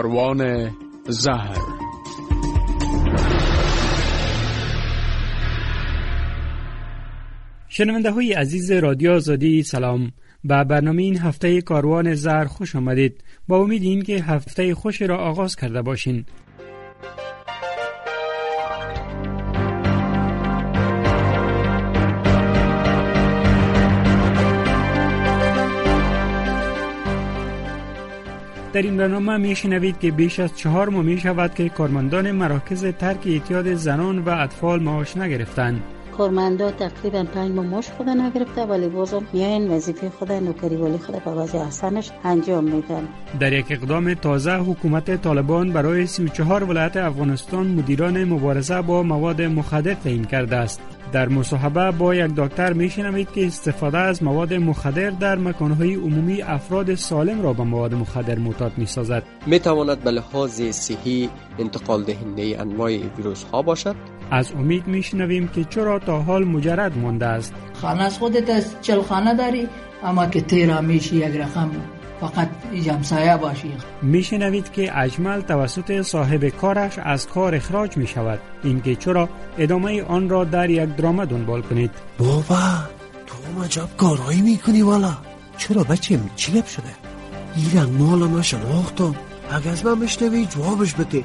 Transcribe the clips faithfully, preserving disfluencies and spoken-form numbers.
کاروان زهر. شنونده های عزیز رادیو آزادی سلام. به برنامه این هفته کاروان زهر خوش آمدید. با امید این که هفته خوشی را آغاز کرده باشین. در این برنامه می شنوید که بیش از چهار ماه می شود که کارمندان مراکز ترک اعتیاد زنان و اطفال معاش نگرفتند. کارمندا تقریبا پنج ماه معاش خود نگرفته، ولی بازم میاین وظیفه خود نوکری ولی خود به وجه احسنش انجام میدن. در یک اقدام تازه حکومت طالبان برای سی و چهار ولایت افغانستان مدیران مبارزه با مواد مخدر تعیین کرده است. در مصاحبه با یک دکتر میشنوید که استفاده از مواد مخدر در مکانهای عمومی افراد سالم را به مواد مخدر معتاد می‌سازد. میتواند به لحاظ صحی انتقال دهنده انواع ویروس ها باشد. از امید میشنویم که چرا تا حال مجرد مانده است. خانه از خودت از چل خانه داری، اما که تیرا میشی یک رقم فقط جمسایه باشی. میشنوید که اجمل توسط صاحب کارش از کار اخراج می شود. اینکه چرا ادامه آن را در یک درامه دنبال کنید. بابا تو عجب کارهایی میکنی والا. چرا بچم چی گپ شده؟ این رنگ مالا ما شناختم. اگه از من مشنوی جوابش بده.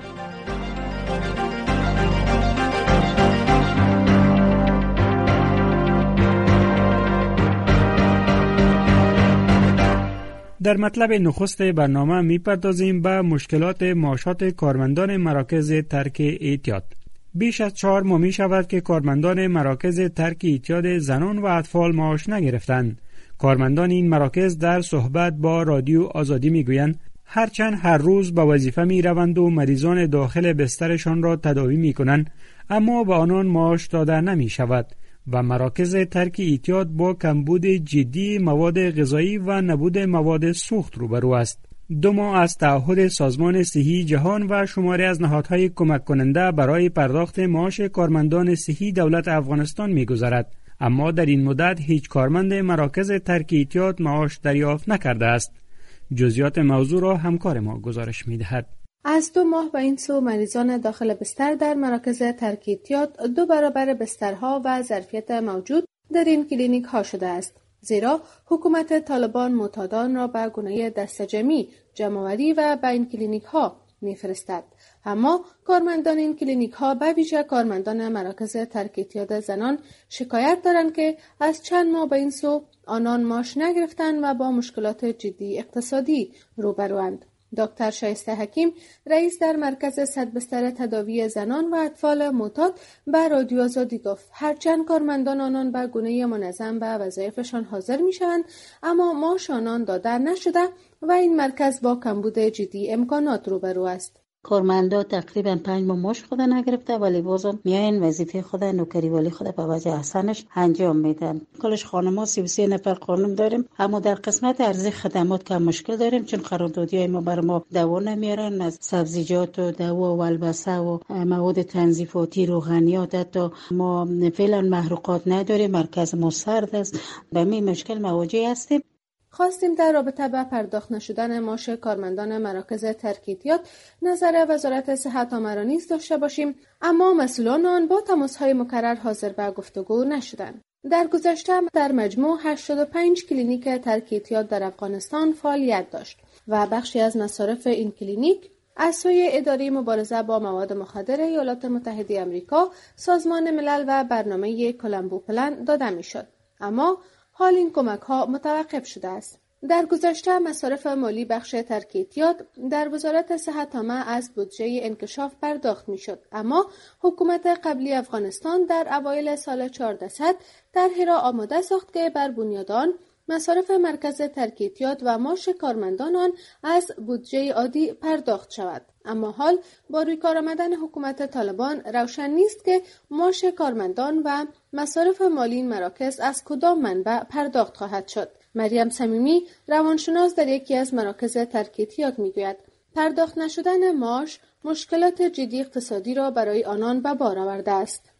در مطلب نخست برنامه میپردازیم به مشکلات معاشات کارمندان مراکز ترک اعتیاد. بیش از چهار ماه می شود که کارمندان مراکز ترک اعتیاد زنان و اطفال معاش نگرفتند. کارمندان این مراکز در صحبت با رادیو آزادی میگویند هرچند هر روز به وظیفه می روند و مریضان داخل بسترشان را تداوی می کنند، اما به آنان معاش داده نمی شود و مراکز ترک اعتیاد با کمبود جدی مواد غذایی و نبود مواد سوخت روبرو است. دو ماه از تعهد سازمان صحی جهان و شماری از نهادهای کمک کننده برای پرداخت معاش کارمندان صحی دولت افغانستان می‌گذرد، اما در این مدت هیچ کارمند مراکز ترک اعتیاد معاش دریافت نکرده است. جزئیات موضوع را همکار ما گزارش می‌دهد. از دو ماه به این سو مریضان داخل بستر در مراکز ترک اعتیاد دو برابر بسترها و ظرفیت موجود در این کلینیک ها شده است، زیرا حکومت طالبان معتادان را به گونه دستجمعی جمع‌آوری و به این کلینیک ها می‌فرستد. اما کارمندان این کلینیک ها به ویژه کارمندان مراکز ترک اعتیاد زنان شکایت دارند که از چند ماه به این سو آنان معاش نگرفتند و با مشکلات جدی اقتصادی روبروند. دکتر شایسته حکیم، رئیس در مرکز صد بستر تداوی زنان و اطفال معتاد، به رادیو آزادی گفت هرچند کارمندان آنان به گونه منظم به وظایفشان حاضر میشوند، اما معاش آنان داده نشده و این مرکز با کمبود جدی امکانات روبرو است. کارمندا تقریبا پنج ماه معاش خود نگرفته، ولی بازم میاین وظیفه خود نوکری ولی خود به وجه احسنش انجام میدن. کلش خانم‌ها سی و سه نفر خانم داریم، اما در قسمت ارزی خدمات کم مشکل داریم، چون قراردادیای ما بر ما دوا نمیارن. از سبزیجات و دوا و البسه و مواد تنظیفاتی، روغنیات، حتی ما فعلا محروقات نداریم. مرکز ما سرد است، به این مشکل مواجه هستیم. خواستیم در رابطه با پرداخت نشدن معاش کارمندان مراکز ترک اعتیاد نظر وزارت صحت آمرا نیز داشته باشیم، اما مسئولان آن با تماس‌های مکرر حاضر به گفتگو نشدند. در گذشته در مجموع هشتاد و پنج کلینیک ترک اعتیاد در افغانستان فعالیت داشت و بخشی از مصارف این کلینیک از سوی اداره مبارزه با مواد مخدر ایالات متحده آمریکا، سازمان ملل و برنامه کلمبو پلن داده میشد، اما حال این کمک ها متوقف شده است. در گذشته مصارف مالی بخش ترک اعتیاد در وزارت صحت عامه از بودجه انکشاف پرداخت می شد، اما حکومت قبلی افغانستان در اوایل سال چهاردهصد طرحی را آماده ساخت که بر بنیاد آن مصارف مرکز ترک اعتیاد و معاش کارمندان آن از بودجه عادی پرداخت شود. اما حال با روی کار آمدن حکومت طالبان روشن نیست که معاش کارمندان و مصارف مالی این مراکز از کدام منبع پرداخت خواهد شد. مریم صمیمی، روانشناس در یکی از مراکز ترک اعتیاد میگوید پرداخت نشدن معاش مشکلات جدی اقتصادی را برای آنان به بار آورده است.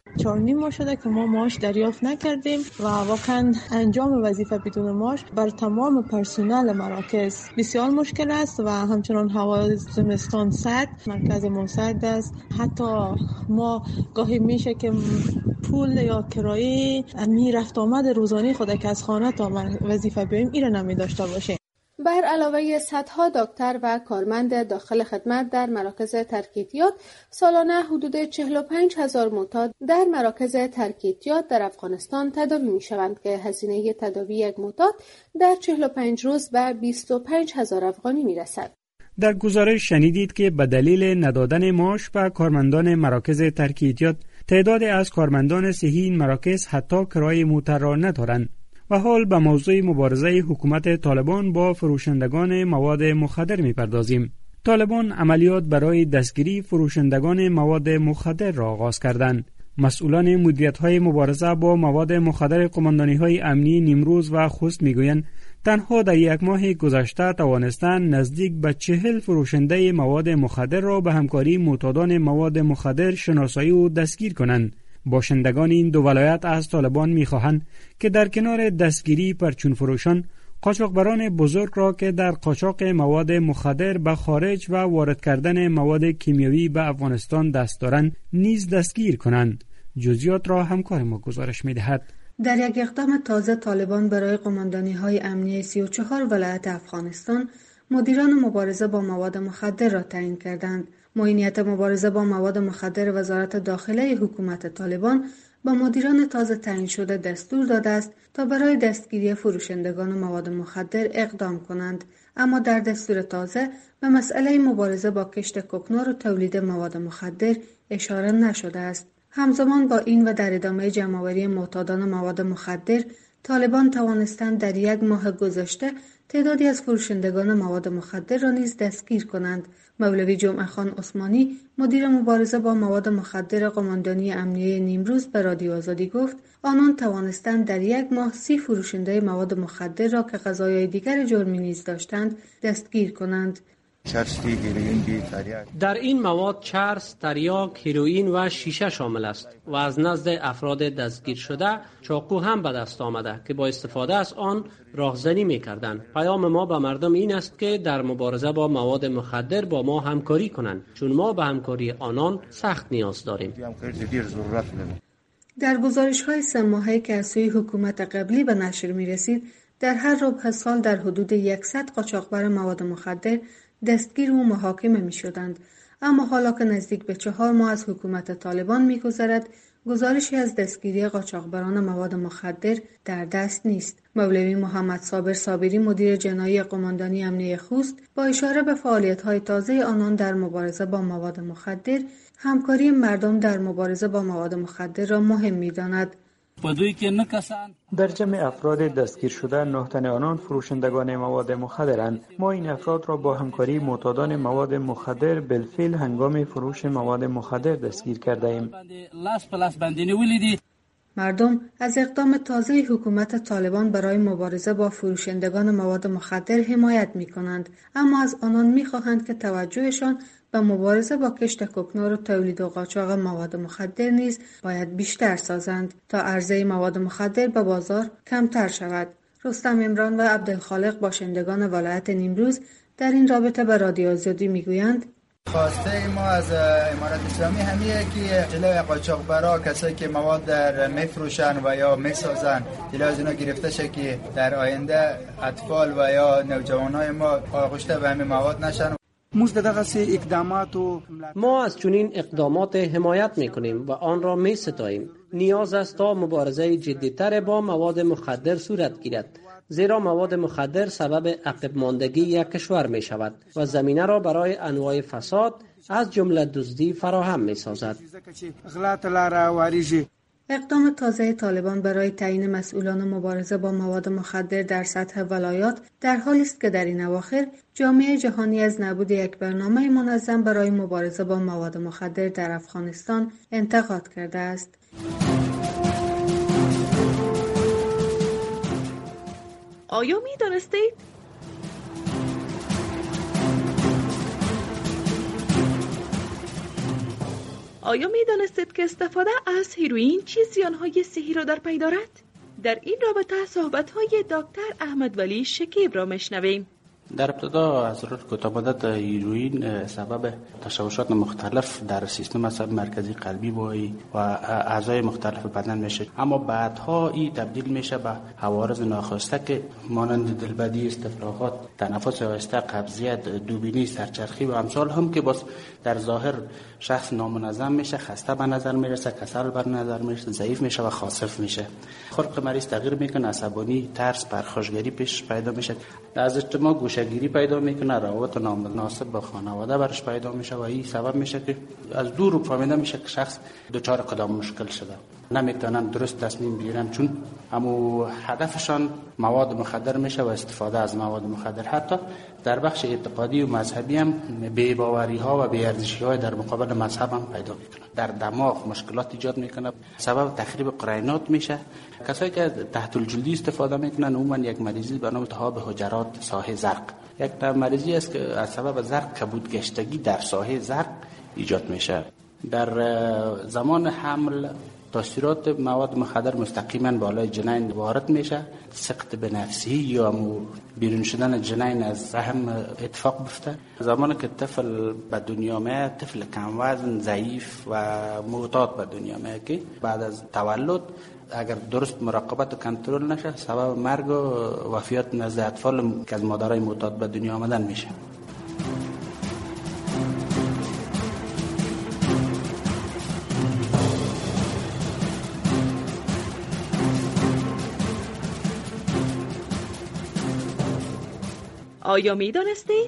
چهار نیم ماه شده که ما معاش دریافت نکردیم و واقعا انجام وظیفه بدون معاش بر تمام پرسنل مراکز بسیار مشکل است و همچنان هوا زمستان سرد، مرکز ما سرد است. حتی ما گاهی میشه که پول یا کرایه می رفت آمد روزانه خود که از خانه تا وظیفه بیاییم ایره نمی داشته باشیم. بر علاوه صدها دکتر و کارمند داخل خدمت در مراکز ترک اعتیاد، سالانه حدود چهل و پنج هزار معتاد در مراکز ترک اعتیاد در افغانستان تداوی می شوند که هزینه تداوی یک معتاد در چهل و پنج روز به بیست و پنج هزار افغانی می رسد. در گزارش شنیدید که به دلیل ندادن معاش به کارمندان مراکز ترک اعتیاد، تعدادی از کارمندان صحی این مراکز حتی کرایه موتر را ندارند. و حال به موضوع مبارزه حکومت طالبان با فروشندگان مواد مخدر می‌پردازیم. طالبان عملیات برای دستگیری فروشندگان مواد مخدر را آغاز کردند. مسئولان مدیریت‌های مبارزه با مواد مخدر قماندانی‌های امنی نیمروز و خوست می‌گویند تنها در یک ماه گذشته توانستند نزدیک به چهل فروشنده مواد مخدر را به همکاری معتادان مواد مخدر شناسایی و دستگیر کنند. باشندگان این دو ولایت از طالبان می‌خواهند که در کنار دستگیری پرچون فروشان، قاچاقبران بزرگ را که در قاچاق مواد مخدر به خارج و وارد کردن مواد کیمیایی به افغانستان دست دارند نیز دستگیر کنند. جزئیات را همکار ما گزارش می‌دهد. در یک اقدام تازه طالبان برای قماندانی‌های امنیتی سی و چهار ولایت افغانستان مدیران مبارزه با مواد مخدر را تعیین کردند. معینیت مبارزه با مواد مخدر وزارت داخله حکومت طالبان با مدیران تازه تعیین شده دستور داده است تا برای دستگیری فروشندگان مواد مخدر اقدام کنند، اما در دستور تازه به مسئله مبارزه با کشت کوکنار و تولید مواد مخدر اشاره نشده است. همزمان با این و در ادامه جمع‌آوری معتادان مواد مخدر، طالبان توانستند در یک ماه گذشته تعدادی از فروشندگان مواد مخدر را نیز دستگیر کنند. مولوی جمعه خان عثمانی، مدیر مبارزه با مواد مخدر قماندانی امنیه نیمروز به رادیو آزادی گفت آنان توانستند در یک ماه سی فروشنده مواد مخدر را که قضایای دیگر جرمی نیز داشتند دستگیر کنند. در این مواد چرس، تریاک، هیروئین و شیشه شامل است و از نزد افراد دستگیر شده چاقو هم به دست آمده که با استفاده از آن راهزنی می‌کردند. پیام ما به مردم این است که در مبارزه با مواد مخدر با ما همکاری کنند، چون ما به همکاری آنان سخت نیاز داریم. در گزارش‌های سه ماهه‌ای که از سوی حکومت قبلی به نشر می‌رسید، در هر ربع سال در حدود صد قاچاقبر مواد مخدر دستگیر و محاکمه می شدند. اما حالا که نزدیک به چهار ماه از حکومت طالبان می گذرد، گزارشی از دستگیری قاچاقبران مواد مخدر در دست نیست. مولوی محمد صابر صابری، مدیر جنایی قماندانی امنیه خوست، با اشاره به فعالیت‌های تازه آنان در مبارزه با مواد مخدر، همکاری مردم در مبارزه با مواد مخدر را مهم می‌داند. در جمع افراد دستگیر شده نه تن آنان فروشندگان مواد مخدرند. ما این افراد را با همکاری معتادان مواد مخدر بالفعل هنگام فروش مواد مخدر دستگیر کرده ایم. مردم از اقدام تازه حکومت طالبان برای مبارزه با فروشندگان مواد مخدر حمایت می کنند، اما از آنان می خواهند که توجهشان به مبارزه با کشت کوکنار و تولید و قاچاق مواد مخدر نیز باید بیشتر سازند تا عرضه مواد مخدر به بازار کمتر شود. رستم عمران و عبدالخالق، باشندگان ولایت نیمروز، در این رابطه به رادیو آزادی میگویند خواسته ما از امارت اسلامی همیه که جلوی قاچاقبرا، کسایی که مواد در میفروشن و یا میسازن، جلوی از اینا گرفته شه که در آینده اطفال و یا نوجوانای ما آغشته به همین مواد نشن. ما از چنین اقدامات حمایت میکنیم و آن را می ستاییم. نیاز است تا مبارزه جدی‌تر با مواد مخدر صورت گیرد، زیرا مواد مخدر سبب عقب ماندگی یک کشور می شود و زمینه را برای انواع فساد از جمله دزدی فراهم می سازد. اقدام تازه طالبان برای تعیین مسئولان مبارزه با مواد مخدر در سطح ولایات در حالی است که در این اواخر جامعه جهانی از نبود یک برنامه منظم برای مبارزه با مواد مخدر در افغانستان انتقاد کرده است. آیا می دانستید؟ آیا می دانستید که استفاده از هیروئین چه زیانهای صحی را در پی دارد؟ در این رابطه صحبت‌های دکتر احمد ولی شکیب را میشنویم. در ابتدا از کوتاه مدت هیروئین سبب تشوشات مختلف در سیستم عصبی مرکزی قلبی و اعضای مختلف بدن میشه، اما بعدها این تبدیل میشه به عوارض ناخواسته که مانند دلبدی، استفراغات، تنفس آهسته، قبضیت، دوبینی، سرچرخی و امثال هم که باز در ظاهر شخص نامنظم میشه، خسته به نظر میرسه، کسل به نظر میرسه، ضعیف میشه و خاصف میشه. خلق مریض تغییر میکنه، عصبانی، ترس، پرخاشگری پیش پیدا میشه، از اجتماع گوشه‌گیری پیدا میکنه، روابط نامناسب با خانواده برش پیدا میشه و این سبب میشه که از دور فهمیده میشه که شخص دچار کدام مشکل شده، نمیتونن درست تصمیم بگیرن چون همو هدفشان مواد مخدر میشه و استفاده از مواد مخدر. حتی در بخش اعتقادی و مذهبی هم بی‌باوری ها و بی‌ارزشی های در مقابل مذهب هم پیدا میکنه، در دماغ مشکلات ایجاد میکنه، سبب تخریب قرینات میشه. کسایی که تحت الجلدی استفاده میکنن عموما یک مریضی به نام التهاب حجرات ساحه زرق، یک مریضی است که از سبب زرق کبود گشتگی در ساحه زرق ایجاد میشه. در زمان حمل تاثیرات مواد مخدر مستقیما بالای جنین وارد میشه، سقط به نفسی یا بیرون شدن جنین از رحم اتفاق بیفته. زمانی که طفل به دنیا میاد، طفل کم وزن، ضعیف و معتاد به دنیا میاد که بعد از تولد اگر درست مراقبت و کنترل نشه سبب مرگ و وفیات نزد اطفال که از مادرای معتاد به دنیا آمدن میشه. آیا می دانستید؟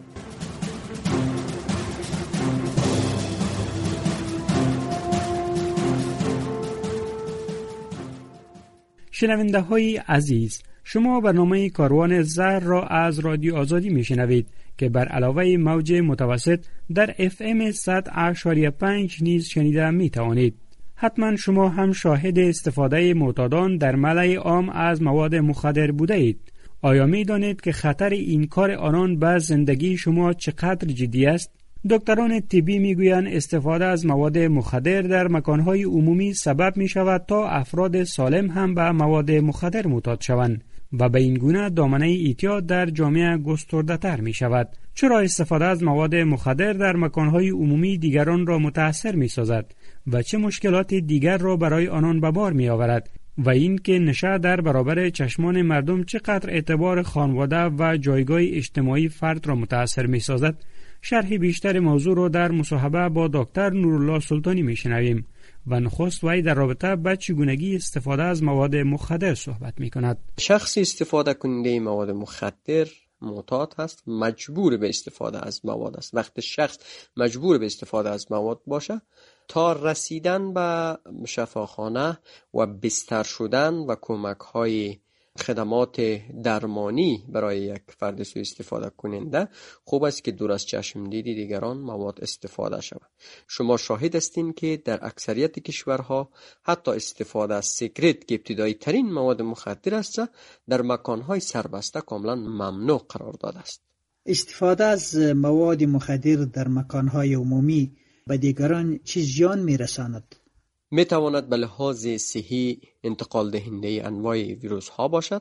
شنونده های عزیز، شما برنامه کاروان زهر را از رادیو آزادی می شنوید که بر علاوه موج متوسط در اف ام صد و پنج نیز شنیده می توانید. حتما شما هم شاهد استفاده معتادان در ملأ عام از مواد مخدر بوده اید. آیا می دانید که خطر این کار آنان به زندگی شما چقدر جدی است؟ دکتران طبی می گویند استفاده از مواد مخدر در مکانهای عمومی سبب می شود تا افراد سالم هم به مواد مخدر معتاد شوند و به این گونه دامنه اعتیاد در جامعه گسترده تر می شود. چرا استفاده از مواد مخدر در مکانهای عمومی دیگران را متاثر می سازد و چه مشکلات دیگر را برای آنان به بار می آورد و این که نشه در برابر چشمان مردم چقدر اعتبار خانواده و جایگاه اجتماعی فرد را متاثر می سازد؟ شرح بیشتر موضوع را در مصاحبه با دکتر نورالله سلطانی می شنویم و نخست وی در رابطه با چگونگی استفاده از مواد مخدر صحبت می کند. شخصی استفاده کننده مواد مخدر معتاد هست، مجبور به استفاده از مواد است. وقتی شخص مجبور به استفاده از مواد باشه تا رسیدن به شفاخانه و بستر شدن و کمک های خدمات درمانی برای یک فرد سوء استفاده کننده، خوب است که دور از چشم دید دیگران مواد استفاده شود. شما شاهد هستین که در اکثریت کشورها حتی استفاده از سیگرت که ابتدایی ترین مواد مخدر است در مکانهای سربسته کاملا ممنوع قرار داده است. استفاده از مواد مخدر در مکانهای عمومی به دیگران چه زیان میرساند؟ می تواند به لحاظ صحی انتقال دهنده انواع ویروس ها باشد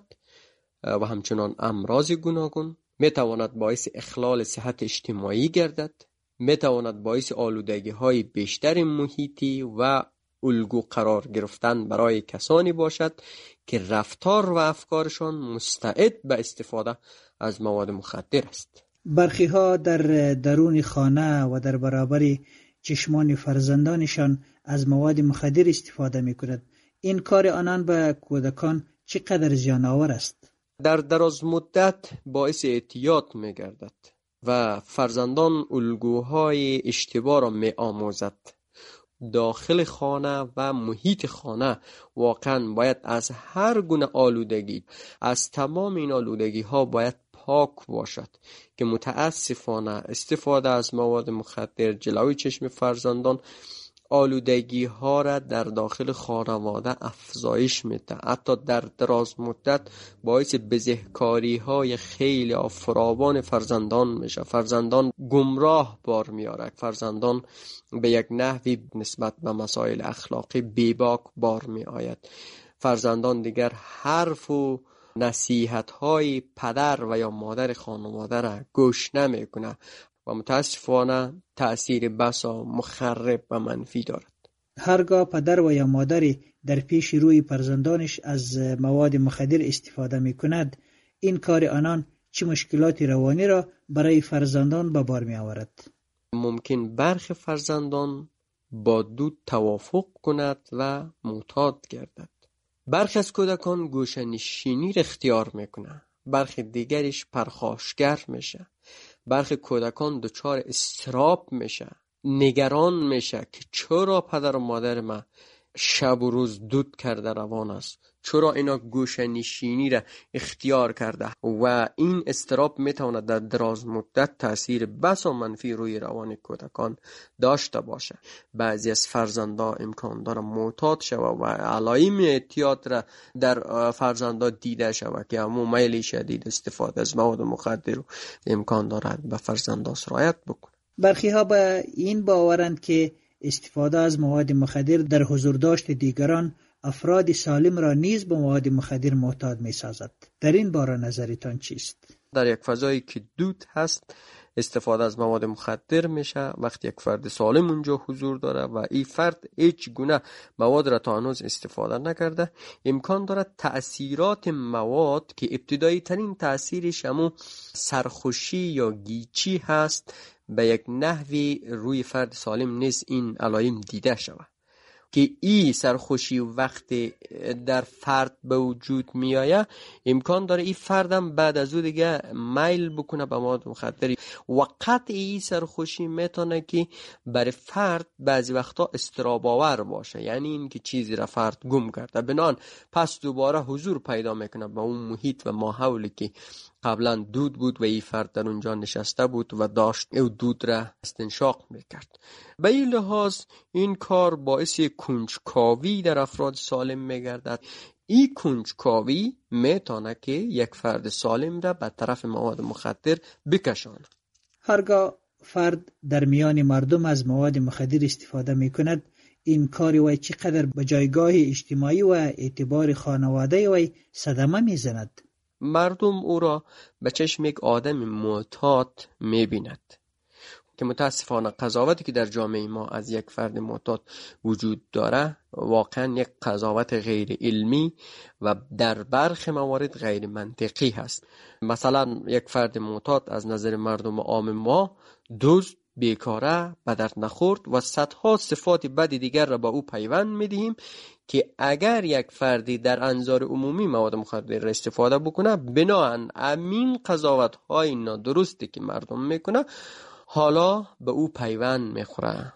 و همچنان امراض گوناگون. می تواند باعث اخلال صحت اجتماعی گردد. می تواند باعث آلودگی های بیشتر محیطی و الگو قرار گرفتن برای کسانی باشد که رفتار و افکارشان مستعد به استفاده از مواد مخدر است. برخی ها در درون خانه و در برابر چشمان فرزندانشان از مواد مخدر استفاده می کند. این کار آنان به کودکان چقدر زیان آور است؟ در دراز مدت باعث اعتیاد می گردد و فرزندان الگوهای اشتباه را می آموزد. داخل خانه و محیط خانه واقعا باید از هر گونه آلودگی، از تمام این آلودگی ها باید پاک باشد که متاسفانه استفاده از مواد مخدر جلوی چشم فرزندان آلودگی ها را در داخل خانواده افزایش میده. حتی در دراز مدت باعث بزهکاری های خیلی فراوان فرزندان میشه. فرزندان گمراه بار میاره. فرزندان به یک نحوی نسبت به مسائل اخلاقی بیباک بار می آید. فرزندان دیگر حرف و نصیحت های پدر و یا مادر خانواده را گوش نمی کنه و متاسفانه تأثیر بسا مخرب و منفی دارد. هرگاه پدر و یا مادری در پیش روی فرزندانش از مواد مخدر استفاده می کند، این کار آنان چه مشکلات روانی را برای فرزندان به بار می آورد؟ ممکن برخی فرزندان با دود توافق کند و معتاد گردد. برخی از کودکان گوشه‌نشینی را اختیار میکنه، برخی دیگرش پرخاشگر میشه. برخی کودکان دچار اضطراب میشه، نگران میشه که چرا پدر و مادر ما شب و روز دود کرده روان است، چرا اینا گوشه‌نشینی را اختیار کرده و این اضطراب میتواند در دراز مدت تاثیر بسا منفی روی روان کودکان داشته باشه. بعضی از فرزندا امکان داره معتاد شوه و علائم اعتیاد را در فرزندا دیده شوه که همون میل شدید استفاده از مواد مخدر رو امکان داره به فرزندا سرایت بکنه. برخی ها به این باورند که استفاده از مواد مخدر در حضور داشت دیگران افراد سالم را نیز به مواد مخدر معتاد می سازد. در این باره نظرتان چیست؟ در یک فضایی که دود هست استفاده از مواد مخدر میشه وقتی یک فرد سالم اونجا حضور داره و این فرد هیچ گونه مواد را تا هنوز استفاده نکرده، امکان داره تأثیرات مواد که ابتدایی ترین تأثیرش همون سرخوشی یا گیچی هست به یک نحوی روی فرد سالم نیز این علائم دیده شود که این سرخوشی وقتی در فرد به وجود می آید امکان داره این فردم بعد از او دیگه میل بکنه به مواد مخدر و قطع این سرخوشی میتونه که برای فرد بعضی وقتا اضطراب آور باشه، یعنی این که چیزی را فرد گم کرده بنان پس دوباره حضور پیدا میکنه به اون محیط و ماحولی که قبلا دود بود و این فرد در اونجا نشسته بود و داشت او دود را استنشاق میکرد. به این لحاظ این کار باعث کنجکاوی در افراد سالم میگردد. این کنجکاوی میتونه که یک فرد سالم را به طرف مواد مخدر بکشاند. هرگاه فرد در میان مردم از مواد مخدر استفاده میکند، این کار وی چقدر به جایگاه اجتماعی و اعتبار خانواده وی صدمه میزند؟ مردم او را به چشم یک آدم معتاد می‌بیند که متاسفانه قضاوتی که در جامعه ما از یک فرد معتاد وجود داره واقعا یک قضاوت غیر علمی و در برخی موارد غیر منطقی هست. مثلا یک فرد معتاد از نظر مردم عام ما دزد، بیکاره، به درد نخورد و صدها صفات بد دیگر را با او پیوند می‌دهیم که اگر یک فردی در انظار عمومی مواد مخدر را استفاده بکنه بناهن امین قضاوت های نادرستی که مردم میکنه حالا به او پیوند میخوره.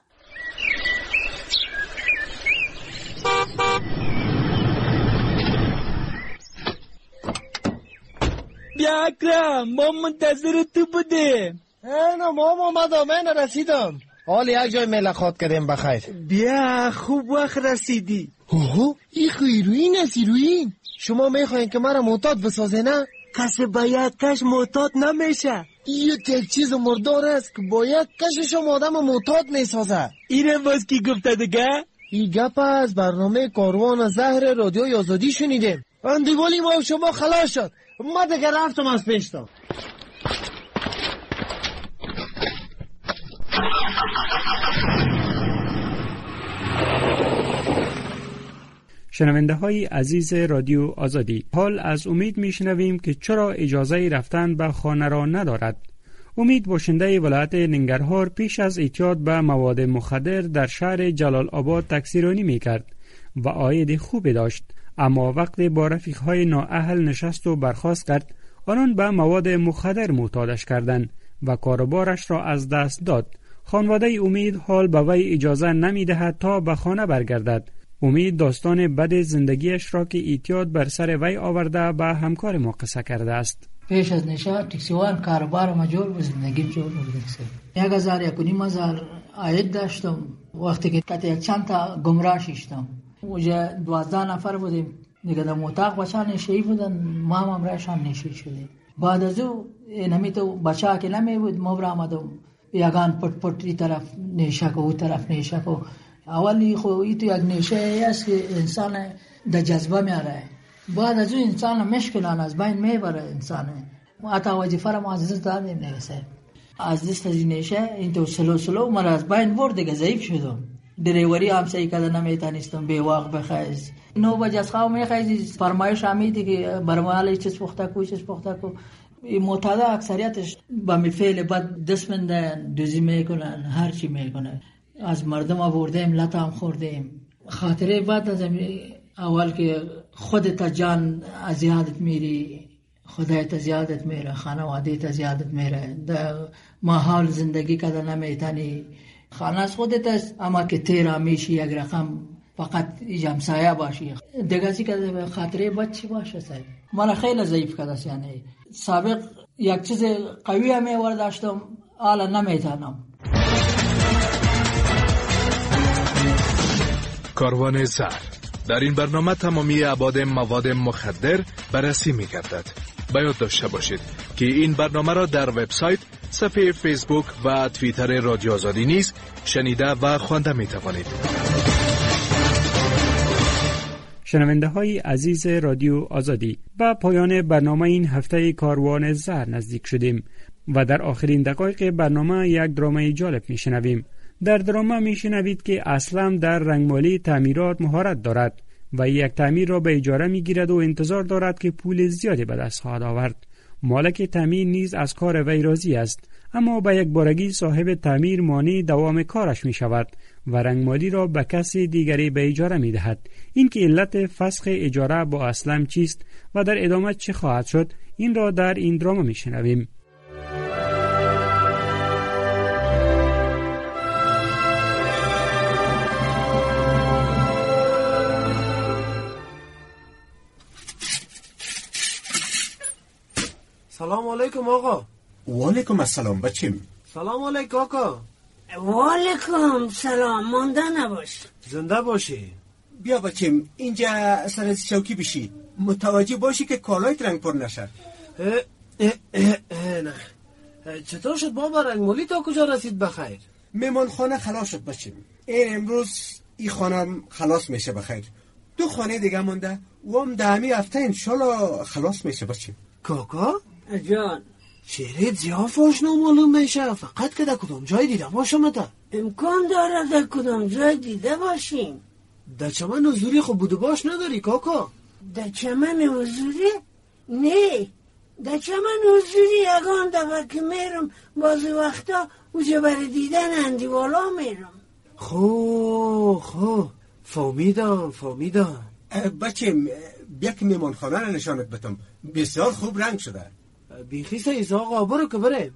بیا اکرم، ما منتظر تو بودیم. اینا ما اومدم، من رسیدم. حال یک جای ملاقات کردیم بخیر. بیا خوب وقت رسیدی. اوه این هیروین است. هیروین شما میخواین که مرا معتاد بسازه نه؟ کسی با یک کش معتاد نمیشه. این یک چیز مردار است که با یک کشش آدم معتاد میسازه. اینه باز کی گفته دیگه؟ این گپ از برنامه کاروان زهر رادیوی آزادی شنیدیم. اندیوالی ما شما خلاص شد. ما دیگه رفتم از پیشتم. شنونده های عزیز رادیو آزادی، حال از امید می شنویم که چرا اجازه رفتن به خانه را ندارد. امید باشنده ولایت ننگرهار پیش از اعتیاد به مواد مخدر در شهر جلال آباد تکثیرانی می کرد و عاید خوبی داشت، اما وقتی با رفیقهای نااهل نشست و برخاست کرد آنان به مواد مخدر معتادش کردند و کاروبارش را از دست داد. خانواده امید حال به وی اجازه نمی دهد تا به خانه برگردد. امید داستان بد زندگیش را که اعتیاد بر سر وی آورده به همکار ما قصه کرده است. پیش از نشه تکسیوان کاروبار ما جور و زندگی جور و یک هزار یک و نیم هزار عاید داشتم. وقتی که کتی یک چند تا گمراه شیشتم اونجا دوازده نفر بودیم دیگه، در اتاق بچه نشهی بودن، ما هم امرایشان نشهی شدیم. بعد از او نمی تو بچه که نمی بود ما برا آمدم یگان پت پت ای طرف نیشه که او طرف نیشه که اولی خو ای تو یک نیشه است که انسان در جذبه میاره، بعد از او انسان مشکلان از بین میبره انسان. حتی وظیفه را ما از دست دادیم نگسه از دست از نیشه این تو سلو سلو مرا از بین برد دیگه، ضعیف شدم. دریوری هم سعی کده نمیتونستم به وقت بخیز. نو بجه از خواه میخیزی فرمایش همیدی که برمالی چیز پخته کو چیز پخته کو. این معتاده اکثریتش با میفعل بد دست مندن، دوزی میکنن، هر چی میکنن. از مردم آوردیم لطا هم خوردیم. خاطره بعد از اول که خودت جان ازیادت میری، خدایت زیادت میره، خانوادیت زیادت میره، در محال زندگی کده نمیتنی. خانه از خودت است اما که تیرا میشی یک رقم فقط جمسایه باشی دیگه چی که خاطره بد چی باشه سید. من خیلی ضعیف کده، یعنی سابق یک چیز قوی همی ورداشتم حالا نمیتونم. کاروان زهر در این برنامه تمامی ابعاد مواد مخدر بررسی می‌گردد. باید داشته باشید که این برنامه را در وبسایت، صفحه فیسبوک و توییتر رادیو آزادی نیز شنیده و خوانده می توانید. شنونده های عزیز رادیو آزادی، به پایان برنامه این هفته کاروان زهر نزدیک شدیم و در آخرین دقایق برنامه یک درامای جالب می شنویم. در درامه می شنوید که اسلم در رنگمالی تعمیرات مهارت دارد و یک تعمیر را به اجاره می گیرد و انتظار دارد که پول زیادی به دست خواهد آورد. مالک تعمیر نیز از کار وی راضی است، اما به یک بارگی صاحب تعمیر مانع دوام کارش می شود و رنگمالی را به کسی دیگری به اجاره می دهد. این که علت فسخ اجاره با اسلم چیست و در ادامه چه خواهد شد، این را در این دراما می شنویم. سلام علیکم آقا. و علیکم السلام بچیم. سلام علیکم آقا. و علیکم سلام. مانده نباش. زنده باشی. بیا بچیم اینجا سر از چوکی بشی، متوجه باشی که کالایت رنگ پر نشه. اه اه اه اه نه. چطور شد بابا رنگمالی تا کجا رسید بخیر؟ میمان خانه خلاص شد بچیم. این امروز این خانم خلاص میشه بخیر. دو خانه دیگه مونده و هم دهمی هفته انشالله خلاص میشه بچیم. کاکا؟ جان چهره زیافاش نامعلوم میشه، فقط که در کدام جای دیده باشم تا امکان داره در کدام جای دیده باشیم. در چمن حضوری خب بودو باش نداری کاکا؟ در چمن حضوری؟ نه، در چمن حضوری یگان دفعه که میرم بعضی وقتا اوجه برای دیدن اندیوالا میرم. خو خو فهمیدم فهمیدم. بچیم بیا که میمان خانه رو نشانت بدم، بسیار خوب رنگ شده. بیخی سیز آقا برو که بریم.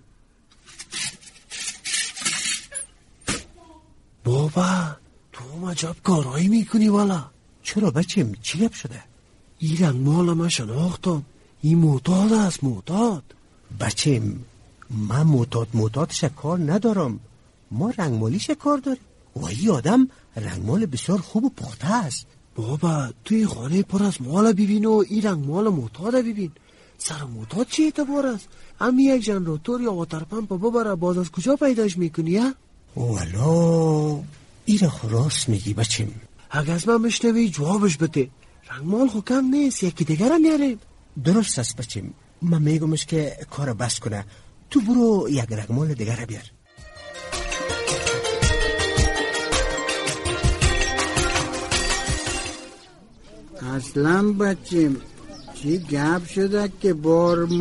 بابا تو عجب کارایی میکنی والا. چرا بچیم چی گپ شده؟ این رنگ مال من شناختم، این معتاد است معتاد. بچیم من معتاد معتادش کار ندارم، ما رنگمالیش کار داریم و این آدم رنگمال بسیار خوب و پخته است. بابا توی خانه پر از مال ببین و این رنگ مال معتاد ببین. سر معتاد چی اعتبار است؟ امی یک جنراتور یا واتر پمپ ببره باز از کجا پیداش میکنی ها؟ والا این را راست میگی بچیم. اگه از من مشنوی جوابش بده. رنگمال خو کم نیست، یکی دیگر هم میاریم. درست است بچیم، من میگمش که کار بس کنه، تو برو یک رنگمال دیگر بیار. اصلا بچیم چی گپ شده که بار